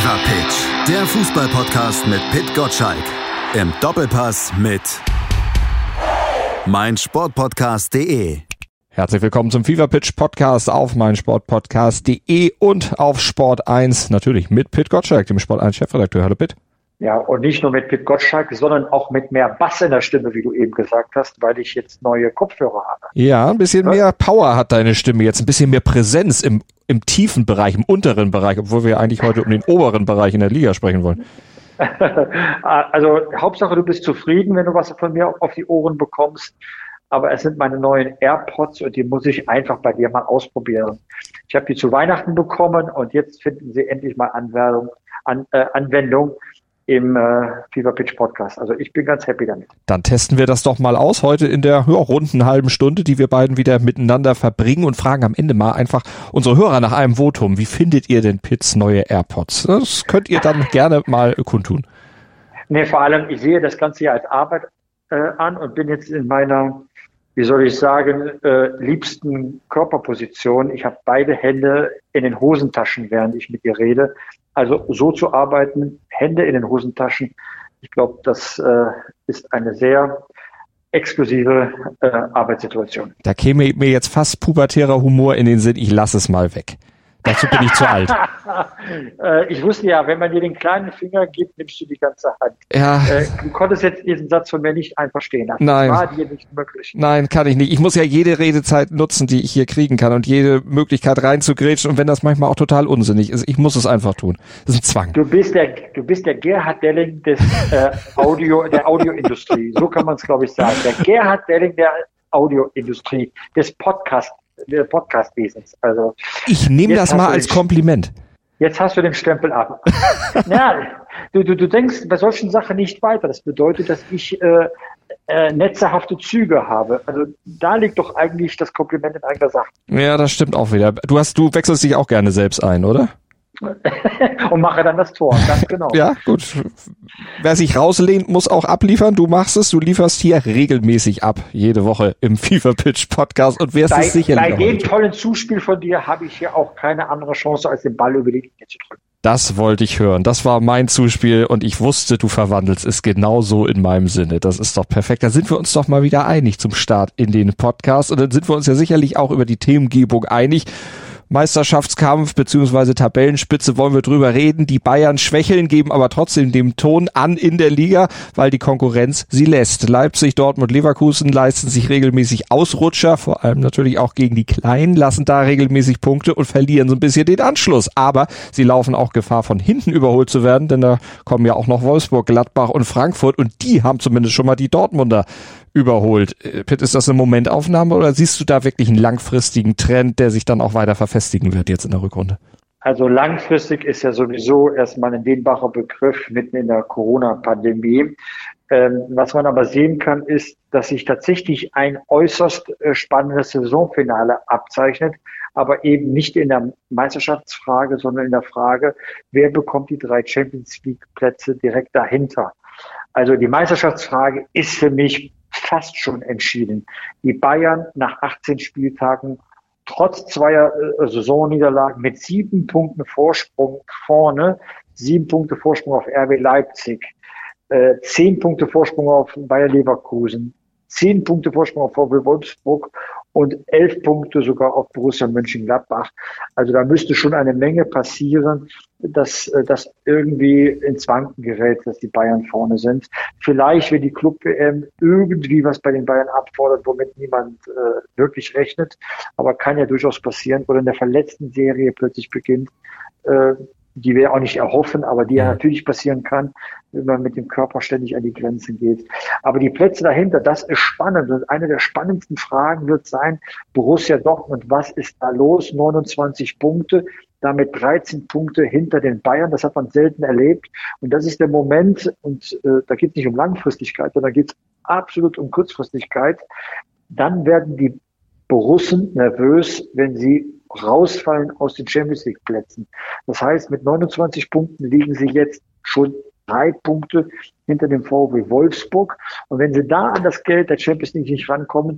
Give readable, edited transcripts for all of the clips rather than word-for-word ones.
Fever Pitch, der Fußball-Podcast mit Pit Gottschalk. Im Doppelpass mit meinsportpodcast.de. Herzlich willkommen zum Fever Pitch Podcast auf meinsportpodcast.de und auf Sport 1, natürlich mit Pit Gottschalk, dem Sport 1 Chefredakteur. Hallo Pit. Ja, und nicht nur mit Pit Gottschalk, sondern auch mit mehr Bass in der Stimme, wie du eben gesagt hast, weil ich jetzt neue Kopfhörer habe. Ja, ein bisschen mehr Power hat deine Stimme jetzt, ein bisschen mehr Präsenz im tiefen Bereich, im unteren Bereich, obwohl wir eigentlich heute um den oberen Bereich in der Liga sprechen wollen. Also Hauptsache, du bist zufrieden, wenn du was von mir auf die Ohren bekommst. Aber es sind meine neuen AirPods und die muss ich einfach bei dir mal ausprobieren. Ich habe die zu Weihnachten bekommen und jetzt finden sie endlich mal Anwendung im Fever Pitch Podcast. Also ich bin ganz happy damit. Dann testen wir das doch mal aus heute in der runden halben Stunde, die wir beiden wieder miteinander verbringen und fragen am Ende mal einfach unsere Hörer nach einem Votum. Wie findet ihr denn Pits neue AirPods? Das könnt ihr dann gerne mal kundtun. Nee, vor allem, ich sehe das Ganze ja als Arbeit an und bin jetzt in meiner, wie soll ich sagen, liebsten Körperposition. Ich habe beide Hände in den Hosentaschen, während ich mit dir rede. Also so zu arbeiten, Hände in den Hosentaschen, ich glaube, das ist eine sehr exklusive Arbeitssituation. Da käme mir jetzt fast pubertärer Humor in den Sinn, ich lasse es mal weg. Dazu bin ich zu alt. Ich wusste ja, wenn man dir den kleinen Finger gibt, nimmst du die ganze Hand. Ja. Du konntest jetzt diesen Satz von mir nicht einfach stehen lassen. Nein. Das war dir nicht möglich. Nein, kann ich nicht. Ich muss ja jede Redezeit nutzen, die ich hier kriegen kann und jede Möglichkeit reinzugrätschen. Und wenn das manchmal auch total unsinnig ist, ich muss es einfach tun. Das ist ein Zwang. Du bist der Gerhard Delling des der Audioindustrie. So kann man es, glaube ich, sagen. Der Gerhard Delling der Audioindustrie, des Podcastwesens. Also ich nehme das mal als Kompliment. Jetzt hast du den Stempel ab. Ja, du denkst bei solchen Sachen nicht weiter. Das bedeutet, dass ich netzerhafte Züge habe. Also da liegt doch eigentlich das Kompliment in eigener Sache. Ja, das stimmt auch wieder. Du wechselst dich auch gerne selbst ein, oder? Und mache dann das Tor, ganz genau. Ja, gut. Wer sich rauslehnt, muss auch abliefern. Du machst es, du lieferst hier regelmäßig ab, jede Woche im Fever Pitch Podcast und wirst es sicherlich bei dem tollen Zuspiel von dir habe ich hier auch keine andere Chance, als den Ball über die Linie zu drücken. Das wollte ich hören. Das war mein Zuspiel und ich wusste, du verwandelst es genauso in meinem Sinne. Das ist doch perfekt. Da sind wir uns doch mal wieder einig zum Start in den Podcast und dann sind wir uns ja sicherlich auch über die Themengebung einig. Meisterschaftskampf bzw. Tabellenspitze wollen wir drüber reden. Die Bayern schwächeln, geben aber trotzdem dem Ton an in der Liga, weil die Konkurrenz sie lässt. Leipzig, Dortmund, Leverkusen leisten sich regelmäßig Ausrutscher, vor allem natürlich auch gegen die Kleinen, lassen da regelmäßig Punkte und verlieren so ein bisschen den Anschluss. Aber sie laufen auch Gefahr, von hinten überholt zu werden, denn da kommen ja auch noch Wolfsburg, Gladbach und Frankfurt und die haben zumindest schon mal die Dortmunder überholt. Pitt, ist das eine Momentaufnahme oder siehst du da wirklich einen langfristigen Trend, der sich dann auch weiter verfestigen wird jetzt in der Rückrunde? Also langfristig ist ja sowieso erstmal ein dehnbarer Begriff mitten in der Corona-Pandemie. Was man aber sehen kann, ist, dass sich tatsächlich ein äußerst spannendes Saisonfinale abzeichnet, aber eben nicht in der Meisterschaftsfrage, sondern in der Frage, wer bekommt die 3 Champions-League-Plätze direkt dahinter. Also die Meisterschaftsfrage ist für mich fast schon entschieden. Die Bayern nach 18 Spieltagen trotz 2 Saisonniederlagen mit 7 Punkten Vorsprung vorne, 7 Punkte Vorsprung auf RB Leipzig, 10 Punkte Vorsprung auf Bayer Leverkusen, 10 Punkte Vorsprung auf VfL Wolfsburg und 11 Punkte sogar auf Borussia Mönchengladbach. Also da müsste schon eine Menge passieren, dass das irgendwie ins Wanken gerät, dass die Bayern vorne sind. Vielleicht, wenn die Club-WM irgendwie was bei den Bayern abfordert, womit niemand wirklich rechnet, aber kann ja durchaus passieren, oder in der verletzten Serie plötzlich beginnt, die wir auch nicht erhoffen, aber die ja natürlich passieren kann, wenn man mit dem Körper ständig an die Grenzen geht. Aber die Plätze dahinter, das ist spannend. Und eine der spannendsten Fragen wird sein, Borussia Dortmund, was ist da los? 29 Punkte, damit 13 Punkte hinter den Bayern. Das hat man selten erlebt. Und das ist der Moment, und da geht es nicht um Langfristigkeit, sondern da geht es absolut um Kurzfristigkeit. Dann werden die Borussen nervös, wenn sie rausfallen aus den Champions-League-Plätzen. Das heißt, mit 29 Punkten liegen sie jetzt schon 3 Punkte hinter dem VfB Wolfsburg. Und wenn sie da an das Geld der Champions League nicht rankommen,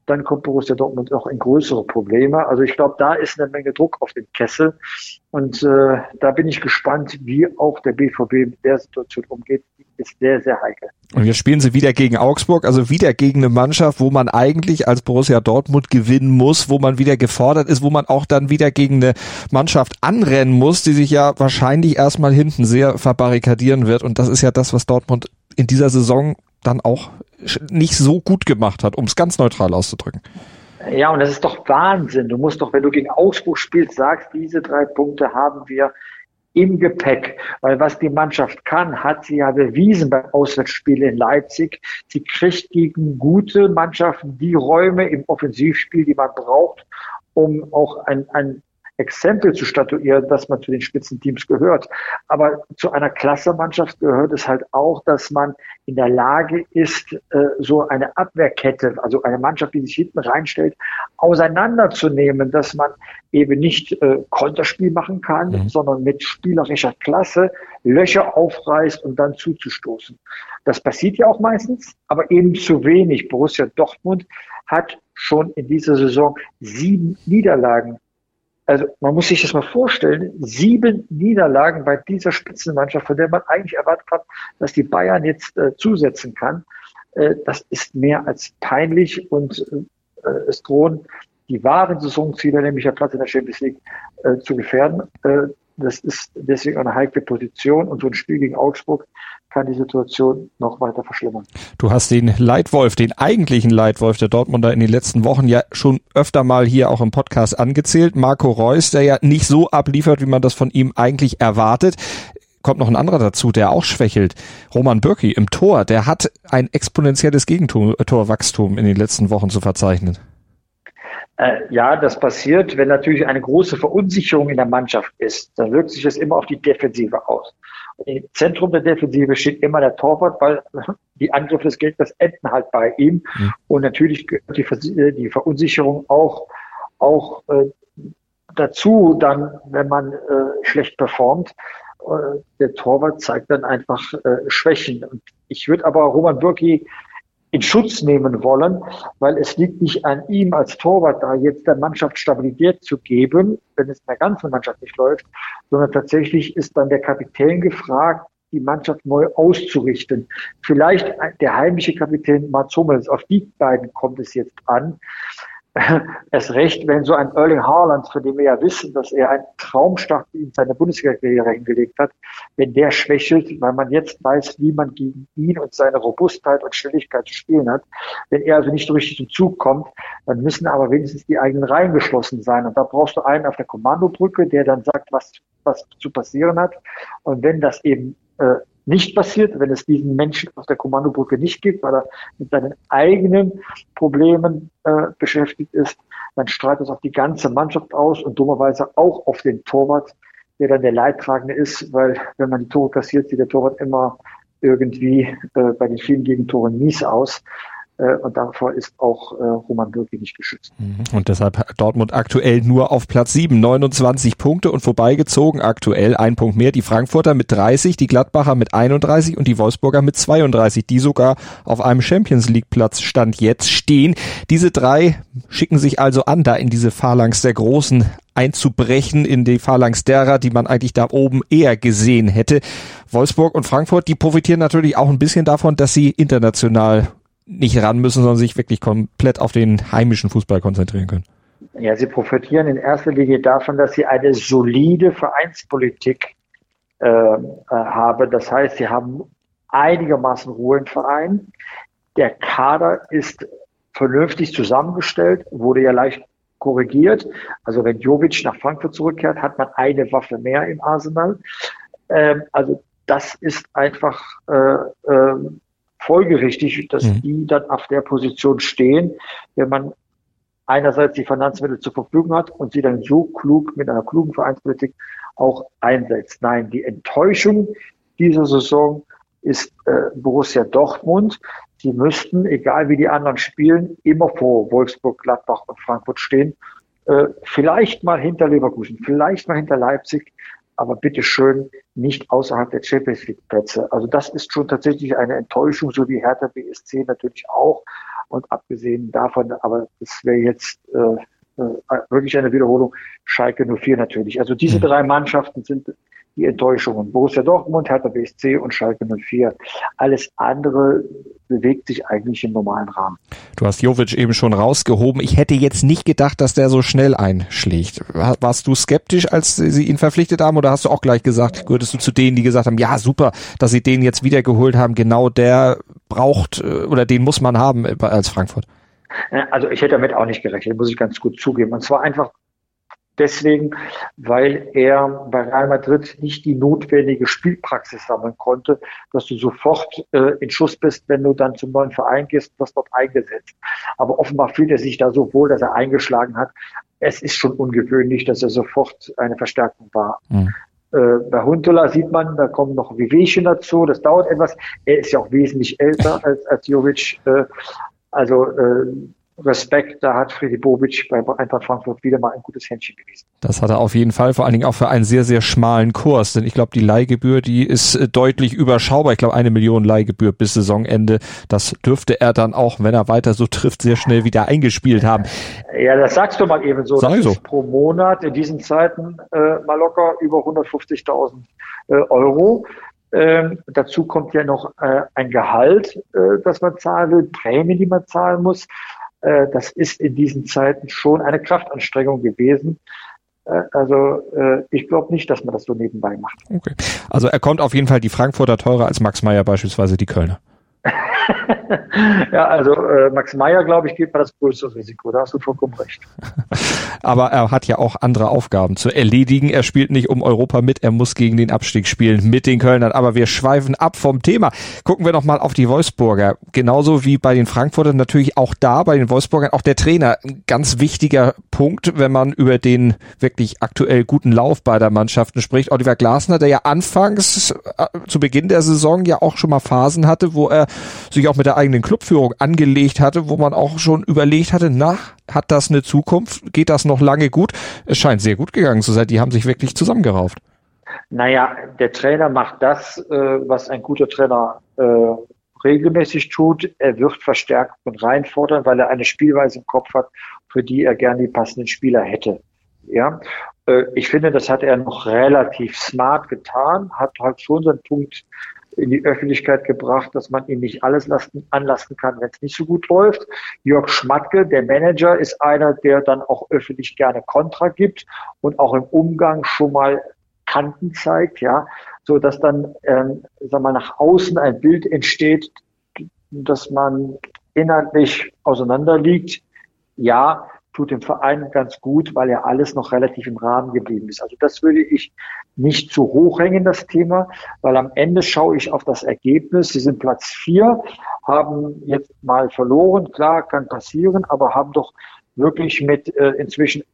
dann kommt Borussia Dortmund auch in größere Probleme. Also ich glaube, da ist eine Menge Druck auf den Kessel. Und da bin ich gespannt, wie auch der BVB mit der Situation umgeht. Die ist sehr, sehr heikel. Und jetzt spielen sie wieder gegen Augsburg, also wieder gegen eine Mannschaft, wo man eigentlich als Borussia Dortmund gewinnen muss, wo man wieder gefordert ist, wo man auch dann wieder gegen eine Mannschaft anrennen muss, die sich ja wahrscheinlich erstmal hinten sehr verbarrikadieren wird. Und das ist ja das, was Dortmund in dieser Saison dann auch nicht so gut gemacht hat, um es ganz neutral auszudrücken. Ja, und das ist doch Wahnsinn. Du musst doch, wenn du gegen Augsburg spielst, sagst, diese 3 Punkte haben wir im Gepäck. Weil was die Mannschaft kann, hat sie ja bewiesen beim Auswärtsspiel in Leipzig. Sie kriegt gegen gute Mannschaften die Räume im Offensivspiel, die man braucht, um auch ein Exempel zu statuieren, dass man zu den Spitzenteams gehört. Aber zu einer Klassemannschaft gehört es halt auch, dass man in der Lage ist, so eine Abwehrkette, also eine Mannschaft, die sich hinten reinstellt, auseinanderzunehmen, dass man eben nicht Konterspiel machen kann, sondern mit spielerischer Klasse Löcher aufreißt und dann zuzustoßen. Das passiert ja auch meistens, aber eben zu wenig. Borussia Dortmund hat schon in dieser Saison 7 Niederlagen. Also man muss sich das mal vorstellen, 7 Niederlagen bei dieser Spitzenmannschaft, von der man eigentlich erwartet hat, dass die Bayern jetzt zusetzen kann. Das ist mehr als peinlich und es drohen die wahren Saisonziele, nämlich der Platz in der Champions League, zu gefährden. Das ist deswegen eine heikle Position und so ein Spiel gegen Augsburg kann die Situation noch weiter verschlimmern. Du hast den Leitwolf, den eigentlichen Leitwolf der Dortmunder in den letzten Wochen ja schon öfter mal hier auch im Podcast angezählt. Marco Reus, der ja nicht so abliefert, wie man das von ihm eigentlich erwartet. Kommt noch ein anderer dazu, der auch schwächelt. Roman Bürki im Tor, der hat ein exponentielles Gegentorwachstum in den letzten Wochen zu verzeichnen. Ja, das passiert, wenn natürlich eine große Verunsicherung in der Mannschaft ist. Dann wirkt sich das immer auf die Defensive aus. Im Zentrum der Defensive steht immer der Torwart, weil die Angriffe des Gegners enden halt bei ihm. Und natürlich gehört die Verunsicherung auch dazu, dann, wenn man schlecht performt. Der Torwart zeigt dann einfach Schwächen. Und ich würde aber Roman Bürki in Schutz nehmen wollen, weil es liegt nicht an ihm als Torwart da, jetzt der Mannschaft Stabilität zu geben, wenn es in der ganzen Mannschaft nicht läuft, sondern tatsächlich ist dann der Kapitän gefragt, die Mannschaft neu auszurichten. Vielleicht der heimische Kapitän Mats Hummels, auf die beiden kommt es jetzt an. Erst recht, wenn so ein Erling Haaland, von dem wir ja wissen, dass er einen Traumstart in seiner Bundesliga-Karriere hingelegt hat, wenn der schwächelt, weil man jetzt weiß, wie man gegen ihn und seine Robustheit und Schnelligkeit zu spielen hat. Wenn er also nicht so richtig zum Zug kommt, dann müssen aber wenigstens die eigenen Reihen geschlossen sein. Und da brauchst du einen auf der Kommandobrücke, der dann sagt, was zu passieren hat. Und wenn das eben nicht passiert, wenn es diesen Menschen auf der Kommandobrücke nicht gibt, weil er mit seinen eigenen Problemen beschäftigt ist, dann strahlt es auf die ganze Mannschaft aus und dummerweise auch auf den Torwart, der dann der Leidtragende ist, weil wenn man die Tore kassiert, sieht der Torwart immer irgendwie bei den vielen Gegentoren mies aus. Und davor ist auch Roman Bürki nicht geschützt. Und deshalb Dortmund aktuell nur auf Platz 7, 29 Punkte und vorbeigezogen aktuell 1 Punkt mehr. Die Frankfurter mit 30, die Gladbacher mit 31 und die Wolfsburger mit 32, die sogar auf einem Champions-League-Platz Stand jetzt stehen. Diese 3 schicken sich also an, da in diese Phalanx der Großen einzubrechen, in die Phalanx derer, die man eigentlich da oben eher gesehen hätte. Wolfsburg und Frankfurt, die profitieren natürlich auch ein bisschen davon, dass sie international nicht ran müssen, sondern sich wirklich komplett auf den heimischen Fußball konzentrieren können. Ja, sie profitieren in erster Linie davon, dass sie eine solide Vereinspolitik haben. Das heißt, sie haben einigermaßen Ruhe im Verein. Der Kader ist vernünftig zusammengestellt, wurde ja leicht korrigiert. Also wenn Jovic nach Frankfurt zurückkehrt, hat man eine Waffe mehr im Arsenal. Also das ist einfach folgerichtig, dass die dann auf der Position stehen, wenn man einerseits die Finanzmittel zur Verfügung hat und sie dann so klug mit einer klugen Vereinspolitik auch einsetzt. Nein, die Enttäuschung dieser Saison ist Borussia Dortmund. Sie müssten, egal wie die anderen spielen, immer vor Wolfsburg, Gladbach und Frankfurt stehen. Vielleicht mal hinter Leverkusen, vielleicht mal hinter Leipzig, aber bitteschön nicht außerhalb der Champions League Plätze. Also das ist schon tatsächlich eine Enttäuschung, so wie Hertha BSC natürlich auch. Und abgesehen davon, aber das wäre jetzt wirklich eine Wiederholung, Schalke 04 natürlich. Also diese drei Mannschaften sind die Enttäuschungen. Borussia Dortmund, Hertha BSC und Schalke 04. Alles andere bewegt sich eigentlich im normalen Rahmen. Du hast Jovic eben schon rausgehoben. Ich hätte jetzt nicht gedacht, dass der so schnell einschlägt. Warst du skeptisch, als sie ihn verpflichtet haben, oder hast du auch gleich gesagt, gehörtest du zu denen, die gesagt haben, ja super, dass sie den jetzt wieder geholt haben, genau der braucht oder den muss man haben als Frankfurt? Also ich hätte damit auch nicht gerechnet, muss ich ganz gut zugeben. Und zwar einfach deswegen, weil er bei Real Madrid nicht die notwendige Spielpraxis sammeln konnte, dass du sofort in Schuss bist, wenn du dann zum neuen Verein gehst und wirst dort eingesetzt. Aber offenbar fühlt er sich da so wohl, dass er eingeschlagen hat. Es ist schon ungewöhnlich, dass er sofort eine Verstärkung war. Bei Huntelaar sieht man, da kommen noch Wehwehchen dazu. Das dauert etwas. Er ist ja auch wesentlich älter als Jovic. Respekt, da hat Freddy Bobic bei Eintracht Frankfurt wieder mal ein gutes Händchen bewiesen. Das hat er auf jeden Fall, vor allen Dingen auch für einen sehr, sehr schmalen Kurs, denn ich glaube, die Leihgebühr, die ist deutlich überschaubar. Ich glaube, 1 Million Leihgebühr bis Saisonende. Das dürfte er dann auch, wenn er weiter so trifft, sehr schnell wieder eingespielt haben. Ja, das sagst du mal eben so. Sag das so. Ist pro Monat in diesen Zeiten mal locker über 150.000 Euro. Dazu kommt ja noch ein Gehalt, das man zahlen will, Prämien, die man zahlen muss. Das ist in diesen Zeiten schon eine Kraftanstrengung gewesen. Ich glaube nicht, dass man das so nebenbei macht. Okay. Also er kommt auf jeden Fall die Frankfurter teurer als Max Meyer beispielsweise die Kölner. Ja, also Max Meyer, glaube ich, geht mal das größere Risiko. Da hast du vollkommen recht. Aber er hat ja auch andere Aufgaben zu erledigen. Er spielt nicht um Europa mit, er muss gegen den Abstieg spielen mit den Kölnern. Aber wir schweifen ab vom Thema. Gucken wir noch mal auf die Wolfsburger. Genauso wie bei den Frankfurtern natürlich auch da, bei den Wolfsburgern, auch der Trainer. Ein ganz wichtiger Punkt, wenn man über den wirklich aktuell guten Lauf beider Mannschaften spricht. Oliver Glasner, der ja anfangs zu Beginn der Saison ja auch schon mal Phasen hatte, wo er sich auch mit der eigenen Clubführung angelegt hatte, wo man auch schon überlegt hatte, hat das eine Zukunft? Geht das noch lange gut? Es scheint sehr gut gegangen zu sein. Die haben sich wirklich zusammengerauft. Naja, der Trainer macht das, was ein guter Trainer regelmäßig tut. Er wird Verstärkung reinfordern, weil er eine Spielweise im Kopf hat, für die er gerne die passenden Spieler hätte. Ja, ich finde, das hat er noch relativ smart getan, hat halt schon seinen Punkt in die Öffentlichkeit gebracht, dass man ihm nicht alles anlasten kann, wenn es nicht so gut läuft. Jörg Schmatke, der Manager, ist einer, der dann auch öffentlich gerne Kontra gibt und auch im Umgang schon mal Kanten zeigt, ja, so dass dann, nach außen ein Bild entsteht, dass man inhaltlich auseinanderliegt. Ja, tut dem Verein ganz gut, weil ja alles noch relativ im Rahmen geblieben ist. Also das würde ich nicht zu hoch hängen, das Thema, weil am Ende schaue ich auf das Ergebnis. Sie sind Platz 4, haben jetzt mal verloren, klar, kann passieren, aber haben doch wirklich mit inzwischen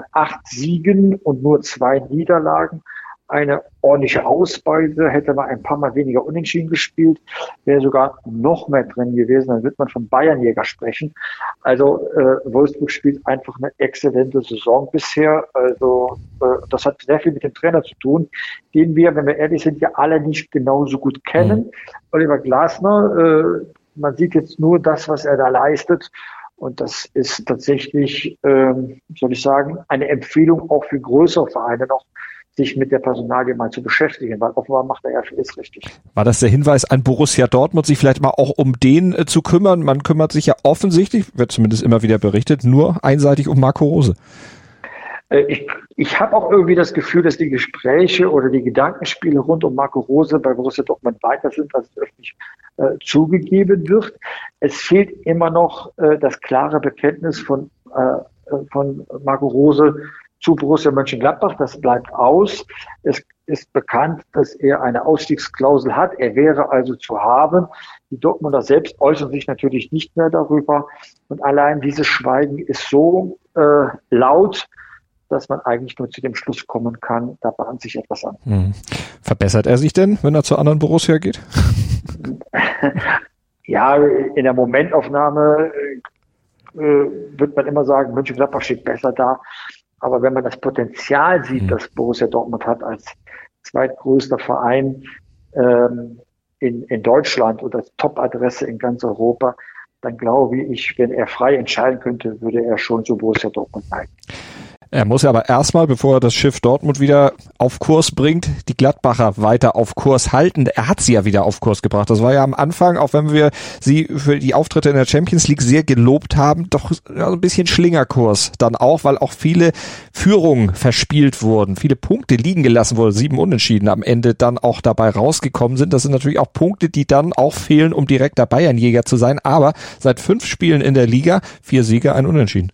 8 Siegen und nur 2 Niederlagen eine ordentliche Ausbeute. Hätte man ein paar Mal weniger unentschieden gespielt, wäre sogar noch mehr drin gewesen. Dann wird man von Bayernjäger sprechen. Also Wolfsburg spielt einfach eine exzellente Saison bisher. Also das hat sehr viel mit dem Trainer zu tun, den wir, wenn wir ehrlich sind, ja alle nicht genauso gut kennen. Oliver Glasner, man sieht jetzt nur das, was er da leistet. Und das ist tatsächlich, eine Empfehlung auch für größere Vereine noch, sich mit der Personalie mal zu beschäftigen, weil offenbar macht er ja vieles richtig. War das der Hinweis an Borussia Dortmund, sich vielleicht mal auch um den zu kümmern? Man kümmert sich ja offensichtlich, wird zumindest immer wieder berichtet, nur einseitig um Marco Rose. Ich habe auch irgendwie das Gefühl, dass die Gespräche oder die Gedankenspiele rund um Marco Rose bei Borussia Dortmund weiter sind, als es öffentlich zugegeben wird. Es fehlt immer noch das klare Bekenntnis von Marco Rose zu Borussia Mönchengladbach. Das bleibt aus. Es ist bekannt, dass er eine Ausstiegsklausel hat. Er wäre also zu haben. Die Dortmunder selbst äußern sich natürlich nicht mehr darüber. Und allein dieses Schweigen ist so laut, dass man eigentlich nur zu dem Schluss kommen kann, da bahnt sich etwas an. Verbessert er sich denn, wenn er zur anderen Borussia geht? Ja, in der Momentaufnahme wird man immer sagen, Mönchengladbach steht besser da. Aber wenn man das Potenzial sieht, das Borussia Dortmund hat als zweitgrößter Verein in Deutschland und als Top-Adresse in ganz Europa, dann glaube ich, wenn er frei entscheiden könnte, würde er schon zu Borussia Dortmund neigen. Er muss ja aber erstmal, bevor er das Schiff Dortmund wieder auf Kurs bringt, die Gladbacher weiter auf Kurs halten. Er hat sie ja wieder auf Kurs gebracht. Das war ja am Anfang, auch wenn wir sie für die Auftritte in der Champions League sehr gelobt haben, doch ja, so ein bisschen Schlingerkurs dann auch, weil auch viele Führungen verspielt wurden, viele Punkte liegen gelassen wurden, 7 Unentschieden am Ende dann auch dabei rausgekommen sind. Das sind natürlich auch Punkte, die dann auch fehlen, um direkter Bayernjäger zu sein. Aber seit 5 Spielen in der Liga, 4 Siege, 1 Unentschieden.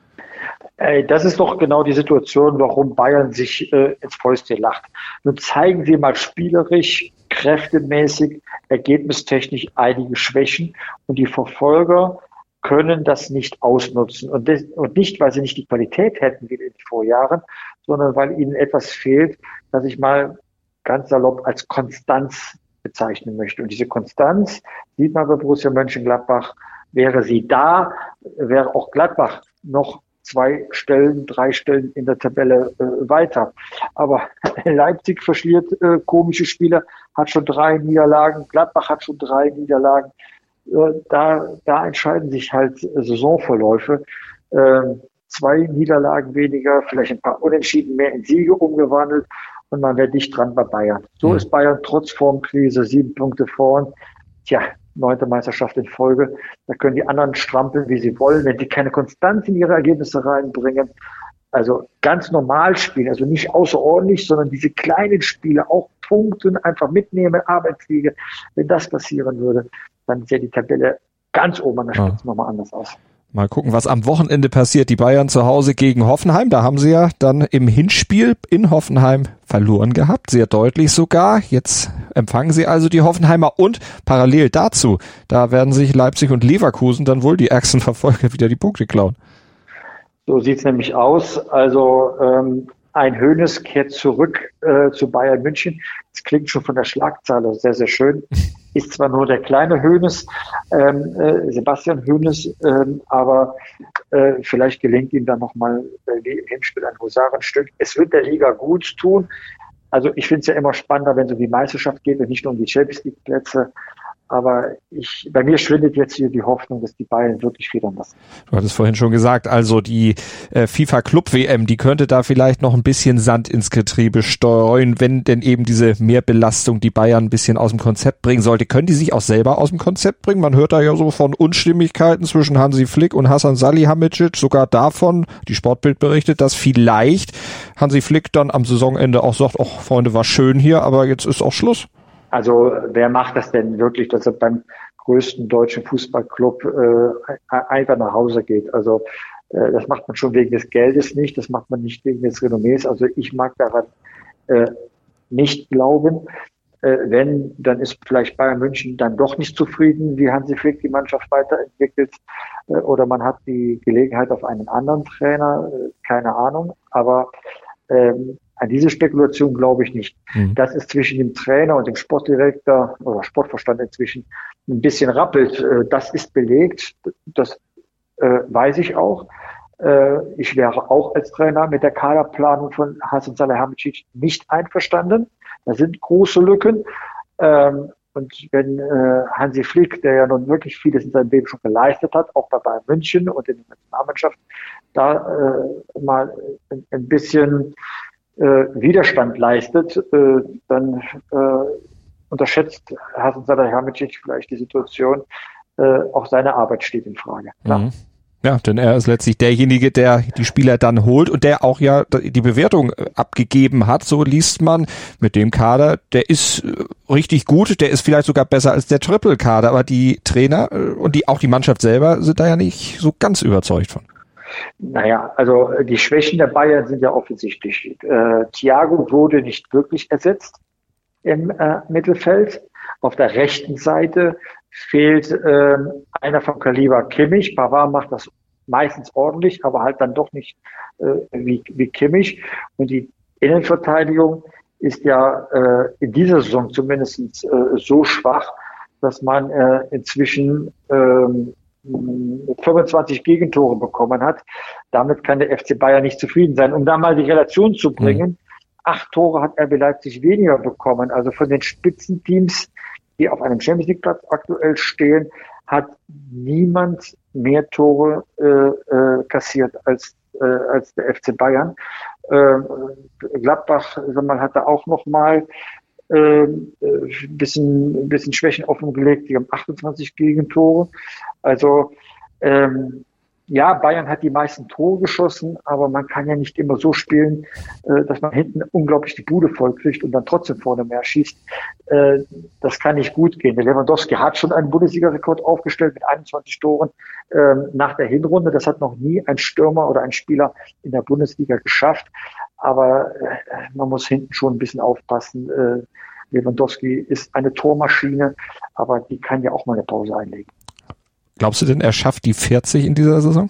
Das ist doch genau die Situation, warum Bayern sich ins Fäustchen lacht. Nun zeigen sie mal spielerisch, kräftemäßig, ergebnistechnisch einige Schwächen und die Verfolger können das nicht ausnutzen. Und nicht, weil sie nicht die Qualität hätten wie in den Vorjahren, sondern weil ihnen etwas fehlt, das ich mal ganz salopp als Konstanz bezeichnen möchte. Und diese Konstanz sieht man bei Borussia Mönchengladbach. Wäre sie da, wäre auch Gladbach noch 2 Stellen, 3 Stellen in der Tabelle weiter. Aber Leipzig verschliert komische Spiele, hat schon 3 Niederlagen, Gladbach hat schon 3 Niederlagen. Da entscheiden sich halt Saisonverläufe. 2 Niederlagen weniger, vielleicht ein paar Unentschieden mehr in Siege umgewandelt und man wäre dicht dran bei Bayern. So ist Bayern trotz Formkrise 7 Punkte vorn. Tja, 9. Meisterschaft in Folge. Da können die anderen strampeln, wie sie wollen, wenn die keine Konstanz in ihre Ergebnisse reinbringen. Also ganz normal spielen, also nicht außerordentlich, sondern diese kleinen Spiele auch punkten, einfach mitnehmen, Arbeitssiege. Wenn das passieren würde, dann sähe die Tabelle ganz oben an der Spitze nochmal anders aus. Mal gucken, was am Wochenende passiert. Die Bayern zu Hause gegen Hoffenheim. Da haben sie ja dann im Hinspiel in Hoffenheim verloren gehabt. Sehr deutlich sogar. Jetzt empfangen sie also die Hoffenheimer und parallel dazu, da werden sich Leipzig und Leverkusen dann wohl die ärgsten Verfolger wieder die Punkte klauen. So sieht's nämlich aus. Also ein Hoeneß kehrt zurück zu Bayern München. Das klingt schon von der Schlagzeile sehr, sehr schön. Ist zwar nur der kleine Hoeneß, Sebastian Hoeneß, aber vielleicht gelingt ihm dann nochmal wie im Hinspiel ein Husarenstück. Es wird der Liga gut tun. Also ich finde es ja immer spannender, wenn es um die Meisterschaft geht und nicht nur um die Champions League Plätze. Aber bei mir schwindet jetzt hier die Hoffnung, dass die Bayern wirklich federn lassen. Du hattest vorhin schon gesagt, also die FIFA Club WM, die könnte da vielleicht noch ein bisschen Sand ins Getriebe streuen, wenn denn eben diese Mehrbelastung die Bayern ein bisschen aus dem Konzept bringen sollte. Können die sich auch selber aus dem Konzept bringen? Man hört da ja so von Unstimmigkeiten zwischen Hansi Flick und Hasan Salihamidzic, sogar davon, die Sportbild berichtet, dass vielleicht Hansi Flick dann am Saisonende auch sagt, ach Freunde, war schön hier, aber jetzt ist auch Schluss. Also wer macht das denn wirklich, dass er beim größten deutschen Fußballclub einfach nach Hause geht? Also das macht man schon wegen des Geldes nicht, das macht man nicht wegen des Renommees. Also ich mag daran nicht glauben. Wenn, dann ist vielleicht Bayern München dann doch nicht zufrieden, wie Hansi Flick die Mannschaft weiterentwickelt. Oder man hat die Gelegenheit auf einen anderen Trainer, keine Ahnung. Aber an diese Spekulation glaube ich nicht. Dass es zwischen dem Trainer und dem Sportdirektor oder Sportvorstand inzwischen ein bisschen rappelt, das ist belegt. Das weiß ich auch. Ich wäre auch als Trainer mit der Kaderplanung von Hasan Salihamidzic nicht einverstanden. Da sind große Lücken. Und wenn Hansi Flick, der ja nun wirklich vieles in seinem Leben schon geleistet hat, auch bei Bayern München und in der Nationalmannschaft, da mal ein bisschen Widerstand leistet, dann unterschätzt Hasan Salihamidzic vielleicht die Situation. Auch seine Arbeit steht in Frage. Klar. Ja, denn er ist letztlich derjenige, der die Spieler dann holt und der auch ja die Bewertung abgegeben hat. So liest man mit dem Kader, der ist richtig gut, der ist vielleicht sogar besser als der Triple-Kader, aber die Trainer und auch die Mannschaft selber sind da ja nicht so ganz überzeugt von. Naja, also die Schwächen der Bayern sind ja offensichtlich. Thiago wurde nicht wirklich ersetzt im Mittelfeld. Auf der rechten Seite fehlt einer vom Kaliber Kimmich. Pavard macht das meistens ordentlich, aber halt dann doch nicht wie Kimmich. Und die Innenverteidigung ist ja in dieser Saison zumindest so schwach, dass man inzwischen 25 Gegentore bekommen hat. Damit kann der FC Bayern nicht zufrieden sein. Um da mal die Relation zu bringen, 8 Tore hat RB Leipzig weniger bekommen. Also von den Spitzenteams die auf einem Champions League Platz aktuell stehen, hat niemand mehr Tore kassiert als der FC Bayern. Gladbach, hat da auch noch mal ein bisschen Schwächen offengelegt. Die haben 28 Gegentore. Also Bayern hat die meisten Tore geschossen, aber man kann ja nicht immer so spielen, dass man hinten unglaublich die Bude voll kriegt und dann trotzdem vorne mehr schießt. Das kann nicht gut gehen. Der Lewandowski hat schon einen Bundesliga-Rekord aufgestellt mit 21 Toren nach der Hinrunde. Das hat noch nie ein Stürmer oder ein Spieler in der Bundesliga geschafft. Aber man muss hinten schon ein bisschen aufpassen. Lewandowski ist eine Tormaschine, aber die kann ja auch mal eine Pause einlegen. Glaubst du denn, er schafft die 40 in dieser Saison?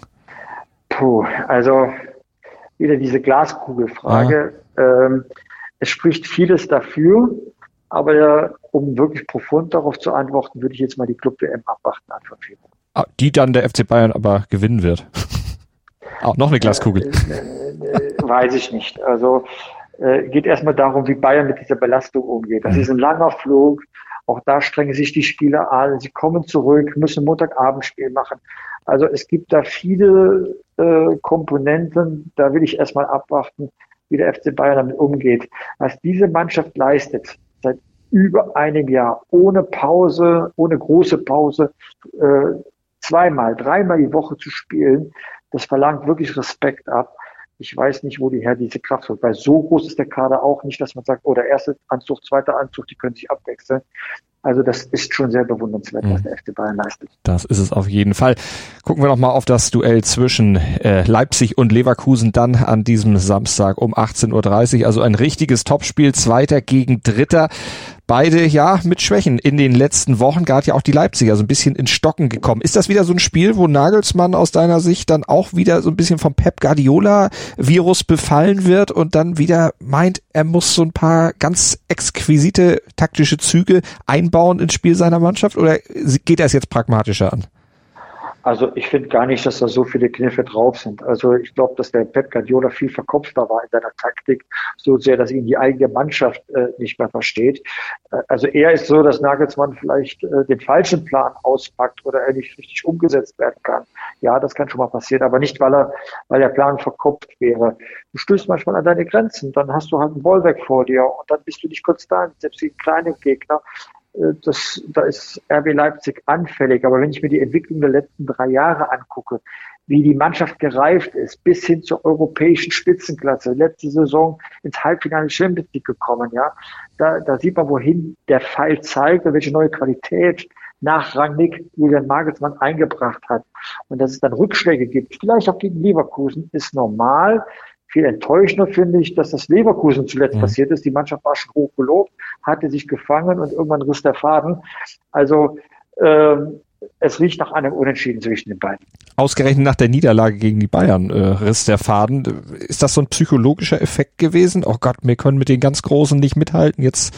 Also wieder diese Glaskugelfrage. Es spricht vieles dafür, aber um wirklich profund darauf zu antworten, würde ich jetzt mal die Club-WM abwarten, Anfang Februar. Die dann der FC Bayern aber gewinnen wird. Auch noch eine Glaskugel. Weiß ich nicht. Also geht erstmal darum, wie Bayern mit dieser Belastung umgeht. Das ist ein langer Flug. Auch da strengen sich die Spieler an. Sie kommen zurück, müssen Montagabendspiel machen. Also es gibt da viele Komponenten. Da will ich erstmal abwarten, wie der FC Bayern damit umgeht. Was diese Mannschaft leistet, seit über einem Jahr, ohne Pause, ohne große Pause, zweimal, dreimal die Woche zu spielen, das verlangt wirklich Respekt ab. Ich weiß nicht, wo die her diese Kraft holt, weil so groß ist der Kader auch nicht, dass man sagt, der erste Anzug, zweiter Anzug, die können sich abwechseln. Also das ist schon sehr bewundernswert, was der FC Bayern leistet. Das ist es auf jeden Fall. Gucken wir noch mal auf das Duell zwischen Leipzig und Leverkusen dann an diesem Samstag um 18:30 Uhr. Also ein richtiges Topspiel, Zweiter gegen Dritter. Beide mit Schwächen in den letzten Wochen, gerade ja auch die Leipziger so ein bisschen ins Stocken gekommen. Ist das wieder so ein Spiel, wo Nagelsmann aus deiner Sicht dann auch wieder so ein bisschen vom Pep Guardiola-Virus befallen wird und dann wieder meint, er muss so ein paar ganz exquisite taktische Züge einbauen ins Spiel seiner Mannschaft, oder geht er es jetzt pragmatischer an? Also ich finde gar nicht, dass da so viele Kniffe drauf sind. Also ich glaube, dass der Pep Guardiola viel verkopfter war in seiner Taktik, so sehr, dass ihn die eigene Mannschaft nicht mehr versteht. Also eher ist so, dass Nagelsmann vielleicht den falschen Plan auspackt oder er nicht richtig umgesetzt werden kann. Ja, das kann schon mal passieren, aber nicht, weil der Plan verkopft wäre. Du stößt manchmal an deine Grenzen, dann hast du halt einen Bollwerk vor dir und dann bist du nicht konstant, selbst wie ein kleiner Gegner. Da ist RB Leipzig anfällig. Aber wenn ich mir die Entwicklung der letzten 3 Jahre angucke, wie die Mannschaft gereift ist, bis hin zur europäischen Spitzenklasse, letzte Saison ins Halbfinale Champions League gekommen, da sieht man, wohin der Pfeil zeigt und welche neue Qualität nachrangig Julian Nagelsmann eingebracht hat. Und dass es dann Rückschläge gibt, vielleicht auch gegen Leverkusen, ist normal. Viel enttäuschender finde ich, dass das Leverkusen zuletzt passiert ist. Die Mannschaft war schon hoch gelobt, hatte sich gefangen und irgendwann riss der Faden. Also es riecht nach einem Unentschieden zwischen den beiden. Ausgerechnet nach der Niederlage gegen die Bayern riss der Faden. Ist das so ein psychologischer Effekt gewesen? Oh Gott, wir können mit den ganz Großen nicht mithalten. Jetzt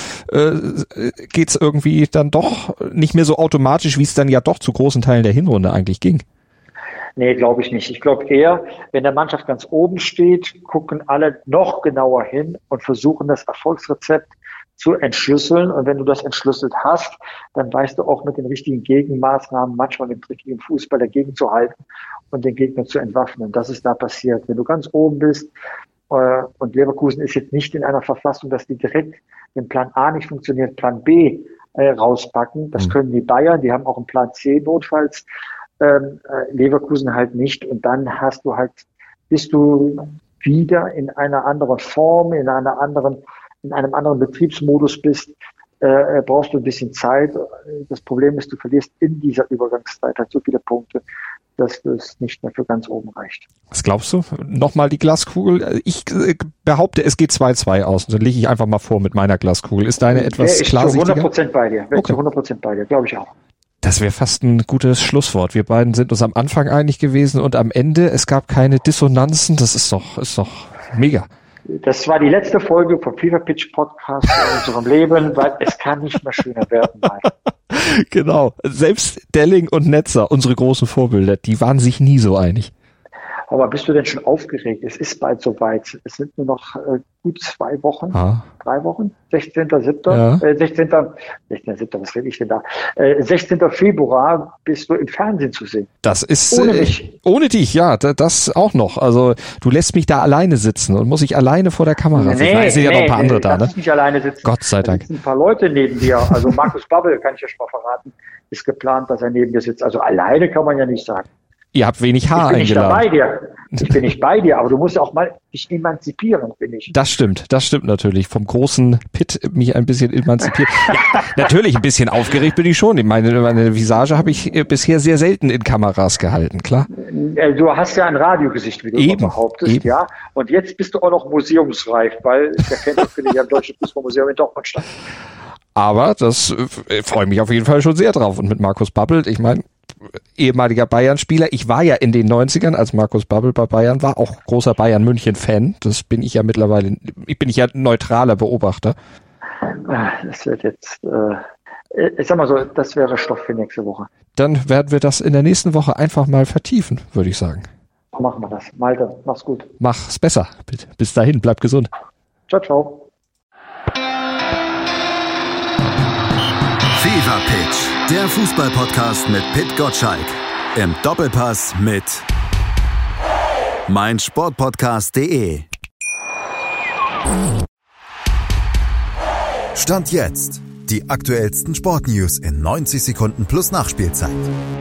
geht's irgendwie dann doch nicht mehr so automatisch, wie es dann ja doch zu großen Teilen der Hinrunde eigentlich ging. Nee, glaube ich nicht. Ich glaube eher, wenn der Mannschaft ganz oben steht, gucken alle noch genauer hin und versuchen das Erfolgsrezept zu entschlüsseln. Und wenn du das entschlüsselt hast, dann weißt du auch mit den richtigen Gegenmaßnahmen, manchmal mit dem richtigen Fußball dagegen zu halten und den Gegner zu entwaffnen. Das ist da passiert. Wenn du ganz oben bist, und Leverkusen ist jetzt nicht in einer Verfassung, dass die direkt, wenn Plan A nicht funktioniert, Plan B rauspacken. Das können die Bayern, die haben auch einen Plan C notfalls. Leverkusen halt nicht, und dann bist du wieder in einer anderen Form, in einem anderen Betriebsmodus bist, brauchst du ein bisschen Zeit. Das Problem ist, du verlierst in dieser Übergangszeit halt so viele Punkte, dass es nicht mehr für ganz oben reicht. Was glaubst du? Nochmal die Glaskugel. Ich behaupte, es geht 2-2 aus. Und dann lege ich einfach mal vor mit meiner Glaskugel. Ist deine etwas klarsichtiger? Ich bin zu 100% bei dir. Zu 100% bei dir, glaube ich auch. Das wäre fast ein gutes Schlusswort. Wir beiden sind uns am Anfang einig gewesen und am Ende, es gab keine Dissonanzen. Das ist doch mega. Das war die letzte Folge vom Fever Pitch Podcast in unserem Leben, weil es kann nicht mehr schöner werden. Genau. Selbst Delling und Netzer, unsere großen Vorbilder, die waren sich nie so einig. Aber bist du denn schon aufgeregt? Es ist bald soweit. Es sind nur noch gut 2 Wochen, 3 Wochen, 16.7. Ja. 16.7., was rede ich denn da? 16. Februar bist du im Fernsehen zu sehen. Das ist ohne mich. Ohne dich, ja, das auch noch. Also du lässt mich da alleine sitzen und muss ich alleine vor der Kamera sitzen. Es sind ja noch ein paar andere da, ne? Nicht alleine sitzen. Gott sei Dank. Da sitzen ein paar Leute neben dir. Also Markus Babbel, kann ich ja schon mal verraten, ist geplant, dass er neben dir sitzt. Also alleine kann man ja nicht sagen. Ihr habt wenig Haar eingeladen. Ich bin nicht bei dir. Ich bin nicht bei dir, aber du musst auch mal dich emanzipieren, bin ich. Das stimmt natürlich. Vom großen Pitt mich ein bisschen emanzipiert. Ja, natürlich ein bisschen aufgeregt bin ich schon. Meine Visage habe ich bisher sehr selten in Kameras gehalten, klar. Du hast ja ein Radiogesicht, wie du immer behauptest, ja. Und jetzt bist du auch noch museumsreif, weil der Fan findet ja im Deutschen Fußballmuseum in Dortmund statt. Aber das freue mich auf jeden Fall schon sehr drauf. Und mit Markus Babbel, ich meine, ehemaliger Bayern-Spieler. Ich war ja in den 90ern, als Markus Babbel bei Bayern war, auch großer Bayern-München-Fan. Das bin ich ja mittlerweile, bin ich ja neutraler Beobachter. Das wird jetzt, ich sag mal so, das wäre Stoff für nächste Woche. Dann werden wir das in der nächsten Woche einfach mal vertiefen, würde ich sagen. Machen wir das. Malte, mach's gut. Mach's besser. Bis dahin, bleib gesund. Ciao, ciao. Fever Pitch, der Fußball-Podcast mit Pit Gottschalk. Im Doppelpass mit meinsportpodcast.de. Stand jetzt. Die aktuellsten Sportnews in 90 Sekunden plus Nachspielzeit.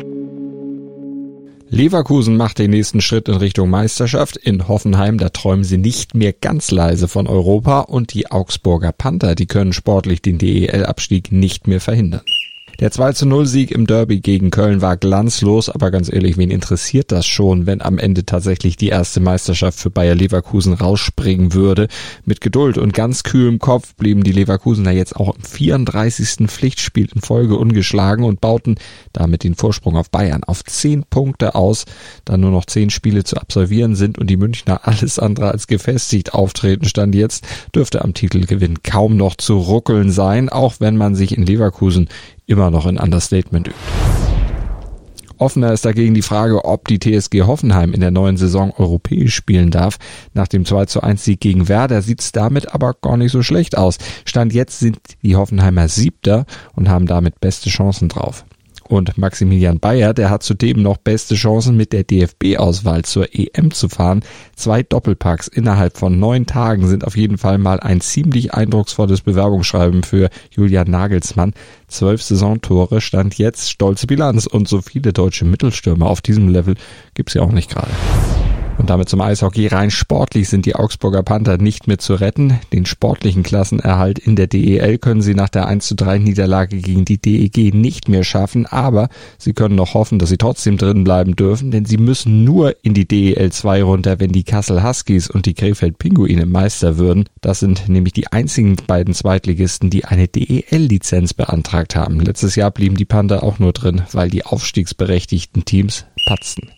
Leverkusen macht den nächsten Schritt in Richtung Meisterschaft. In Hoffenheim, da träumen sie nicht mehr ganz leise von Europa. Und die Augsburger Panther, die können sportlich den DEL-Abstieg nicht mehr verhindern. Der 2:0-Sieg im Derby gegen Köln war glanzlos, aber ganz ehrlich, wen interessiert das schon, wenn am Ende tatsächlich die erste Meisterschaft für Bayer Leverkusen rausspringen würde? Mit Geduld und ganz kühlem Kopf blieben die Leverkusener jetzt auch im 34. Pflichtspiel in Folge ungeschlagen und bauten damit den Vorsprung auf Bayern auf 10 Punkte aus. Da nur noch 10 Spiele zu absolvieren sind und die Münchner alles andere als gefestigt auftreten, stand jetzt, dürfte am Titelgewinn kaum noch zu ruckeln sein, auch wenn man sich in Leverkusen immer noch in Understatement übt. Offener ist dagegen die Frage, ob die TSG Hoffenheim in der neuen Saison europäisch spielen darf. Nach dem 2:1-Sieg gegen Werder sieht's damit aber gar nicht so schlecht aus. Stand jetzt sind die Hoffenheimer 7. und haben damit beste Chancen drauf. Und Maximilian Bayer, der hat zudem noch beste Chancen, mit der DFB-Auswahl zur EM zu fahren. 2 Doppelpacks innerhalb von 9 Tagen sind auf jeden Fall mal ein ziemlich eindrucksvolles Bewerbungsschreiben für Julian Nagelsmann. 12 Saisontore, stand jetzt stolze Bilanz. Und so viele deutsche Mittelstürmer auf diesem Level gibt's ja auch nicht gerade. Und damit zum Eishockey. Rein sportlich sind die Augsburger Panther nicht mehr zu retten. Den sportlichen Klassenerhalt in der DEL können sie nach der 1:3 Niederlage gegen die DEG nicht mehr schaffen. Aber sie können noch hoffen, dass sie trotzdem drin bleiben dürfen, denn sie müssen nur in die DEL 2 runter, wenn die Kassel Huskies und die Krefeld Pinguine Meister würden. Das sind nämlich die einzigen beiden Zweitligisten, die eine DEL-Lizenz beantragt haben. Letztes Jahr blieben die Panther auch nur drin, weil die aufstiegsberechtigten Teams patzten.